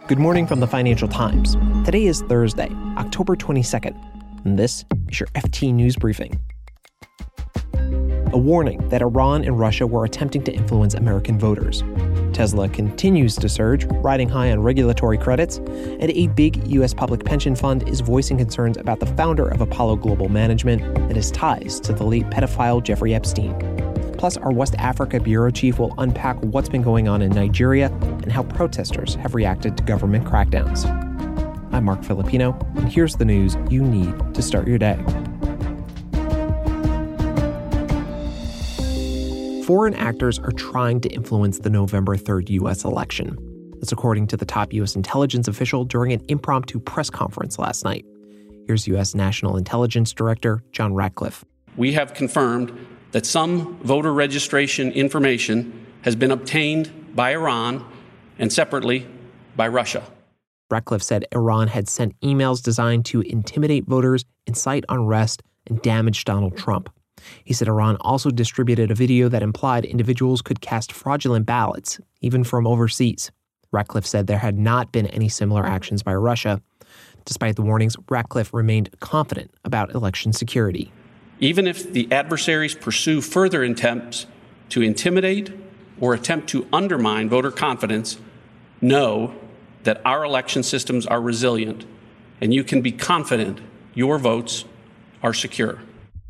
Good morning from the Financial Times. Today is Thursday, October 22nd, and this is your FT News Briefing. A warning that Iran and Russia were attempting to influence American voters. Tesla continues to surge, riding high on regulatory credits, and a big U.S. public pension fund is voicing concerns about the founder of Apollo Global Management and his ties to the late pedophile Jeffrey Epstein. Plus, our West Africa bureau chief will unpack what's been going on in Nigeria and how protesters have reacted to government crackdowns. I'm Mark Filipino, and here's the news you need to start your day. Foreign actors are trying to influence the November 3rd U.S. election. That's according to the top U.S. intelligence official during an impromptu press conference last night. Here's U.S. National Intelligence Director John Ratcliffe. We have confirmed that some voter registration information has been obtained by Iran and separately by Russia. Ratcliffe said Iran had sent emails designed to intimidate voters, incite unrest, and damage Donald Trump. He said Iran also distributed a video that implied individuals could cast fraudulent ballots, even from overseas. Ratcliffe said there had not been any similar actions by Russia. Despite the warnings, Ratcliffe remained confident about election security. Even if the adversaries pursue further attempts to intimidate or attempt to undermine voter confidence, know that our election systems are resilient, and you can be confident your votes are secure.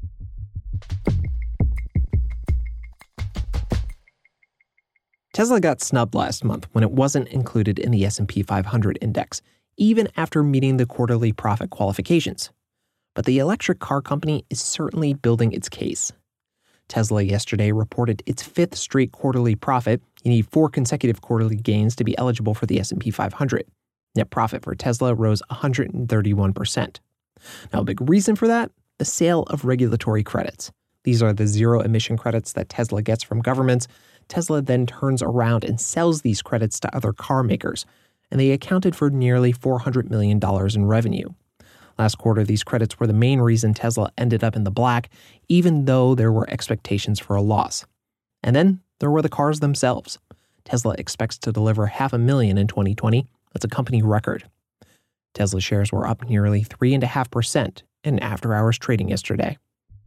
Tesla got snubbed last month when it wasn't included in the S&P 500 index, even after meeting the quarterly profit qualifications. But the electric car company is certainly building its case. Tesla yesterday reported its fifth straight quarterly profit. You need 4 consecutive quarterly gains to be eligible for the S&P 500. Net profit for Tesla rose 131%. Now, a big reason for that? The sale of regulatory credits. These are the zero-emission credits that Tesla gets from governments. Tesla then turns around and sells these credits to other car makers, and they accounted for nearly $400 million in revenue. Last quarter, these credits were the main reason Tesla ended up in the black, even though there were expectations for a loss. And then there were the cars themselves. Tesla expects to deliver 500,000 in 2020. That's a company record. Tesla shares were up nearly 3.5% in after-hours trading yesterday.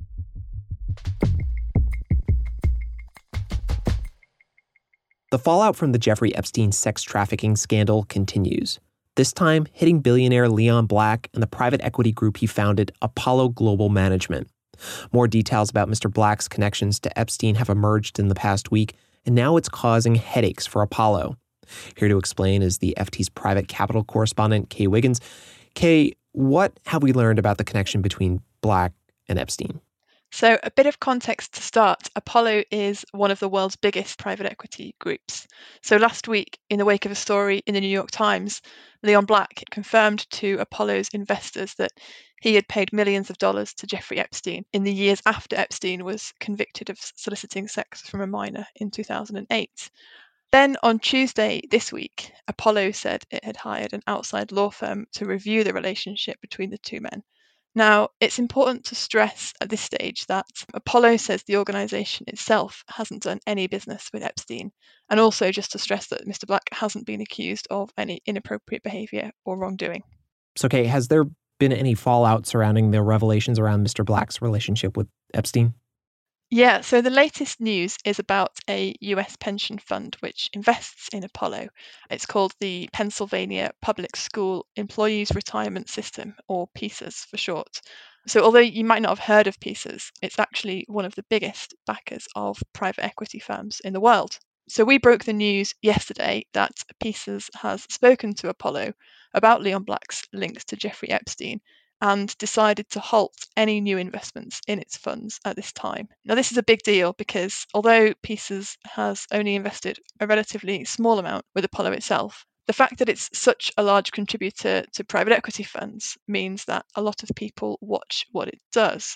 The fallout from the Jeffrey Epstein sex trafficking scandal continues. This time, hitting billionaire Leon Black and the private equity group he founded, Apollo Global Management. More details about Mr. Black's connections to Epstein have emerged in the past week, and now it's causing headaches for Apollo. Here to explain is the FT's private capital correspondent, Kay Wiggins. Kay, what have we learned about the connection between Black and Epstein? So a bit of context to start. Apollo is one of the world's biggest private equity groups. So last week, in the wake of a story in the New York Times, Leon Black confirmed to Apollo's investors that he had paid millions of dollars to Jeffrey Epstein in the years after Epstein was convicted of soliciting sex from a minor in 2008. Then on Tuesday this week, Apollo said it had hired an outside law firm to review the relationship between the two men. Now, it's important to stress at this stage that Apollo says the organisation itself hasn't done any business with Epstein, and also just to stress that Mr. Black hasn't been accused of any inappropriate behaviour or wrongdoing. So, Kay, has there been any fallout surrounding the revelations around Mr. Black's relationship with Epstein? Yeah, so the latest news is about a US pension fund which invests in Apollo. It's called the Pennsylvania Public School Employees Retirement System, or PESAS for short. So although you might not have heard of PESAS, it's actually one of the biggest backers of private equity firms in the world. So we broke the news yesterday that PESAS has spoken to Apollo about Leon Black's links to Jeffrey Epstein and decided to halt any new investments in its funds at this time. Now, this is a big deal because although PESAS has only invested a relatively small amount with Apollo itself, the fact that it's such a large contributor to private equity funds means that a lot of people watch what it does.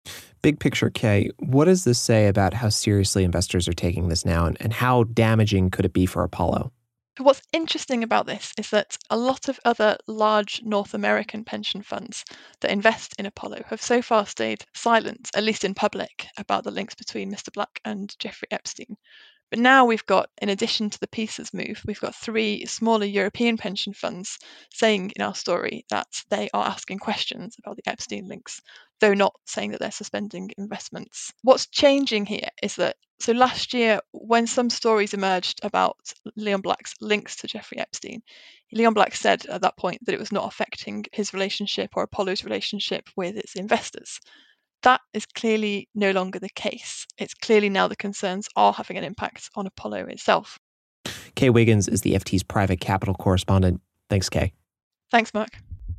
Big picture, Kay, what does this say about how seriously investors are taking this now, and how damaging could it be for Apollo? What's interesting about this is that a lot of other large North American pension funds that invest in Apollo have so far stayed silent, at least in public, about the links between Mr. Black and Jeffrey Epstein. But now we've got, in addition to the Pieces move, we've got 3 smaller European pension funds saying in our story that they are asking questions about the Epstein links, though not saying that they're suspending investments. What's changing here is that, so last year, when some stories emerged about Leon Black's links to Jeffrey Epstein, Leon Black said at that point that it was not affecting his relationship or Apollo's relationship with its investors. That is clearly no longer the case. It's clearly now the concerns are having an impact on Apollo itself. Kay Wiggins is the FT's private capital correspondent. Thanks, Kay. Thanks, Mark.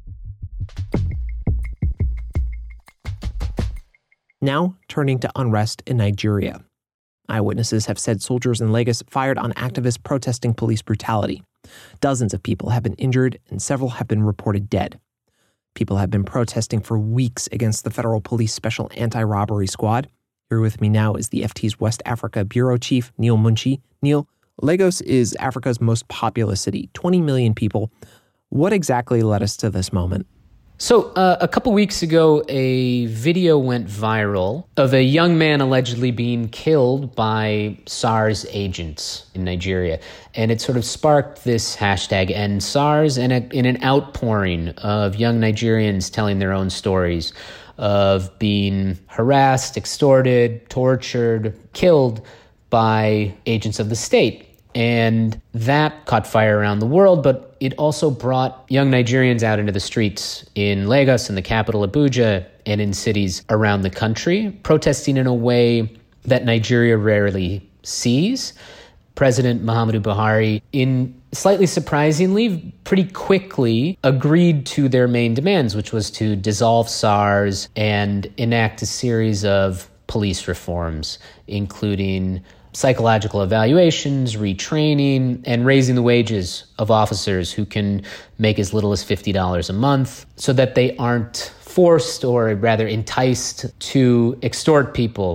Now, turning to unrest in Nigeria. Eyewitnesses have said soldiers in Lagos fired on activists protesting police brutality. Dozens of people have been injured and several have been reported dead. People have been protesting for weeks against the Federal Police Special Anti-Robbery Squad. Here with me now is the FT's West Africa Bureau Chief, Neil Munshi. Neil, Lagos is Africa's most populous city, 20 million people. What exactly led us to this moment? So a couple weeks ago, a video went viral of a young man allegedly being killed by SARS agents in Nigeria. And it sort of sparked this hashtag #EndSARS and in an outpouring of young Nigerians telling their own stories of being harassed, extorted, tortured, killed by agents of the state. And that caught fire around the world, but it also brought young Nigerians out into the streets in Lagos, in the capital Abuja, and in cities around the country, protesting in a way that Nigeria rarely sees. President Muhammadu Buhari, in slightly surprisingly, pretty quickly agreed to their main demands, which was to dissolve SARS and enact a series of police reforms, including psychological evaluations, retraining, and raising the wages of officers who can make as little as $50 a month so that they aren't forced or rather enticed to extort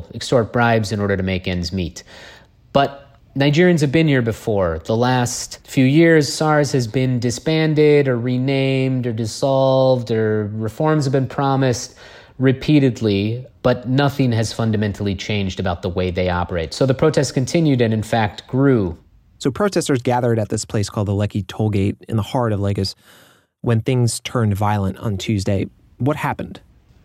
bribes in order to make ends meet. But Nigerians have been here before. The last few years, SARS has been disbanded or renamed or dissolved, or reforms have been promised repeatedly, but nothing has fundamentally changed about the way they operate. So the protests continued and, in fact, grew. So protesters gathered at this place called the Lekki Tollgate in the heart of Lagos when things turned violent on Tuesday. What happened?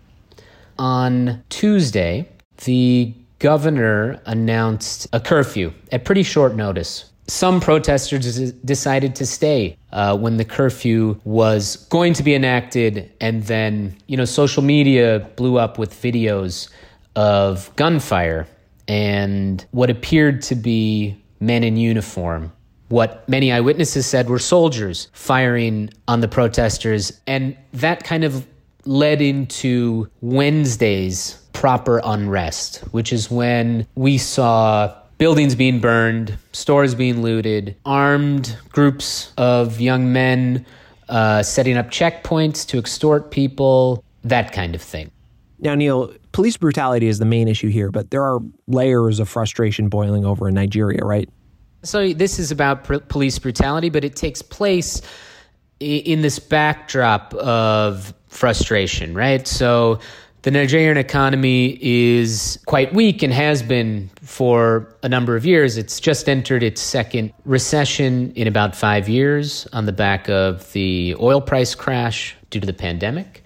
On Tuesday, the governor announced a curfew at pretty short notice. Some protesters decided to stay when the curfew was going to be enacted, and then, social media blew up with videos of gunfire and what appeared to be men in uniform. What many eyewitnesses said were soldiers firing on the protesters, and that kind of led into Wednesday's proper unrest, which is when we saw buildings being burned, stores being looted, armed groups of young men setting up checkpoints to extort people, that kind of thing. Now, Neil, police brutality is the main issue here, but there are layers of frustration boiling over in Nigeria, right? So this is about police brutality, but it takes place in this backdrop of frustration, right? So the Nigerian economy is quite weak and has been for a number of years. It's just entered its second recession in about 5 years on the back of the oil price crash due to the pandemic.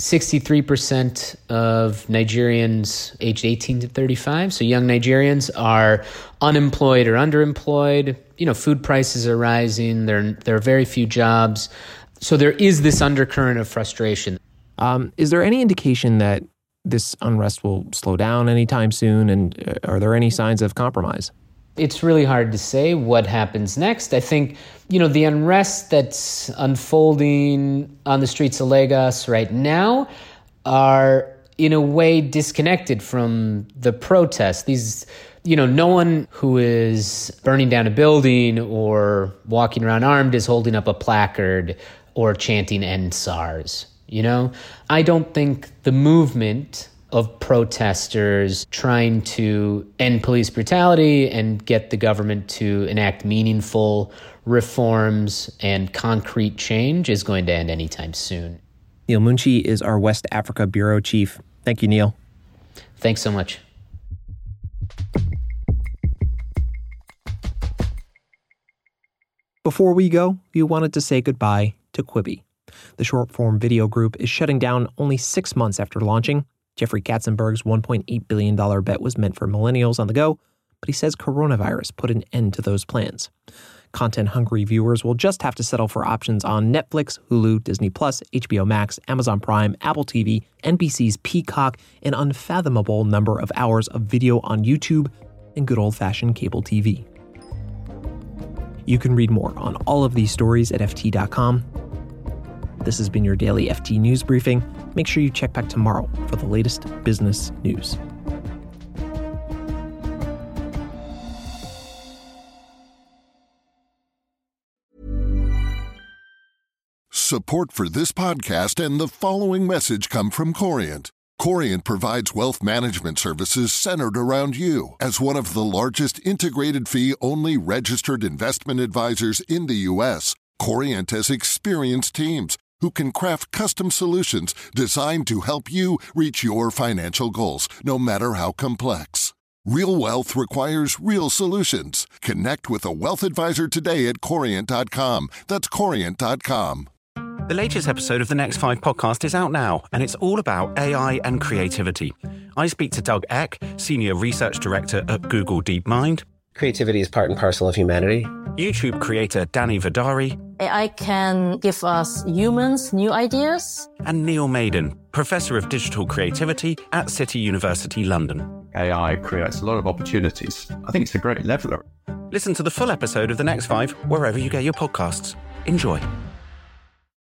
63% of Nigerians aged 18 to 35, so young Nigerians, are unemployed or underemployed. Food prices are rising. There are very few jobs. So there is this undercurrent of frustration. Is there any indication that this unrest will slow down anytime soon? And are there any signs of compromise? It's really hard to say what happens next. I think, the unrest that's unfolding on the streets of Lagos right now are, in a way, disconnected from the protests. These, no one who is burning down a building or walking around armed is holding up a placard or chanting #EndSARS. I don't think the movement of protesters trying to end police brutality and get the government to enact meaningful reforms and concrete change is going to end anytime soon. Neil Munshi is our West Africa Bureau Chief. Thank you, Neil. Thanks so much. Before we go, we wanted to say goodbye to Quibi. The short-form video group is shutting down only 6 months after launching. Jeffrey Katzenberg's $1.8 billion bet was meant for millennials on the go, but he says coronavirus put an end to those plans. Content-hungry viewers will just have to settle for options on Netflix, Hulu, Disney+, HBO Max, Amazon Prime, Apple TV, NBC's Peacock, an unfathomable number of hours of video on YouTube, and good old-fashioned cable TV. You can read more on all of these stories at FT.com. This has been your daily FT News Briefing. Make sure you check back tomorrow for the latest business news. Support for this podcast and the following message come from Corient. Corient provides wealth management services centered around you. As one of the largest integrated fee-only registered investment advisors in the U.S., Corient has experienced teams who can craft custom solutions designed to help you reach your financial goals, no matter how complex. Real wealth requires real solutions. Connect with a wealth advisor today at Corient.com. That's Corient.com. The latest episode of the Next 5 podcast is out now, and it's all about AI and creativity. I speak to Doug Eck, Senior Research Director at Google DeepMind. Creativity is part and parcel of humanity. YouTube creator Danny Vidari. AI can give us humans new ideas. And Neil Maiden, Professor of Digital Creativity at City University London. AI creates a lot of opportunities. I think it's a great leveler. Listen to the full episode of The Next 5 wherever you get your podcasts. Enjoy.